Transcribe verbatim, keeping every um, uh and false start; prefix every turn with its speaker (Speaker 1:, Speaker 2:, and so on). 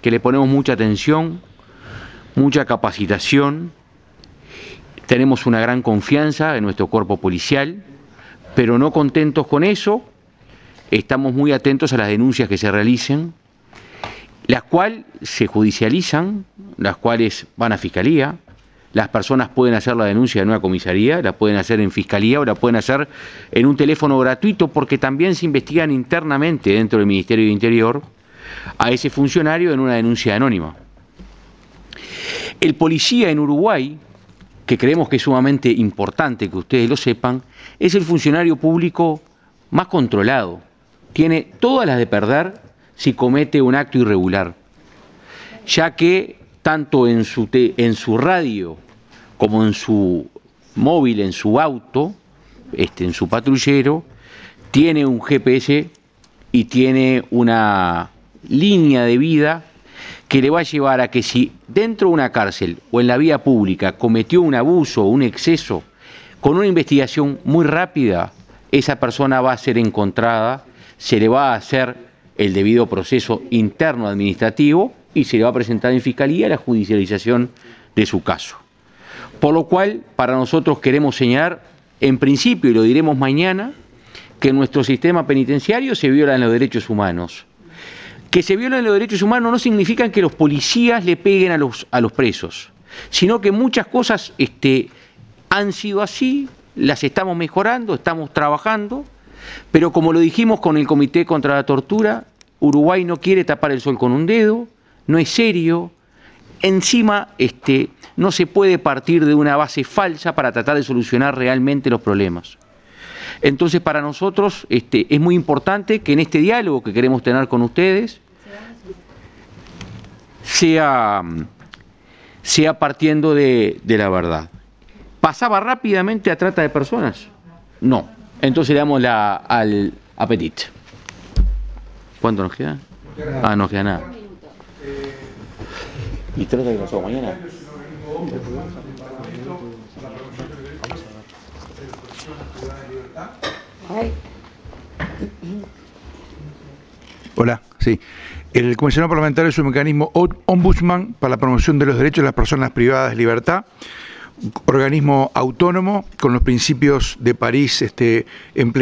Speaker 1: que le ponemos mucha atención, mucha capacitación, tenemos una gran confianza en nuestro cuerpo policial, pero no contentos con eso, estamos muy atentos a las denuncias que se realicen, las cuales se judicializan, las cuales van a Fiscalía. Las personas pueden hacer la denuncia en una comisaría, la pueden hacer en Fiscalía o la pueden hacer en un teléfono gratuito, porque también se investigan internamente dentro del Ministerio de Interior a ese funcionario en una denuncia anónima. El policía en Uruguay, que creemos que es sumamente importante que ustedes lo sepan, es el funcionario público más controlado. Tiene todas las de perder si comete un acto irregular, ya que tanto en su, te, en su radio como en su móvil, en su auto, este, en su patrullero, tiene un G P S y tiene una línea de vida que le va a llevar a que si dentro de una cárcel o en la vía pública cometió un abuso o un exceso, con una investigación muy rápida, esa persona va a ser encontrada, se le va a hacer el debido proceso interno administrativo y se le va a presentar en Fiscalía la judicialización de su caso. Por lo cual, para nosotros queremos señalar, en principio, y lo diremos mañana, que en nuestro sistema penitenciario se violan los derechos humanos. Que se violen los derechos humanos no significa que los policías le peguen a los, a los presos, sino que muchas cosas este, han sido así, las estamos mejorando, estamos trabajando, pero como lo dijimos con el Comité contra la Tortura, Uruguay no quiere tapar el sol con un dedo, no es serio. Encima, este, no se puede partir de una base falsa para tratar de solucionar realmente los problemas. Entonces, para nosotros este, es muy importante que en este diálogo que queremos tener con ustedes sea, sea partiendo de, de la verdad. ¿Pasaba rápidamente a trata de personas? No. Entonces le damos la, al apetit. ¿Cuánto nos queda? Ah, no queda nada. ¿Y trata de pasado mañana?
Speaker 2: Hola, sí. El comisionado parlamentario es un mecanismo ombudsman para la promoción de los derechos de las personas privadas de libertad, organismo autónomo con los principios de París este, empleados.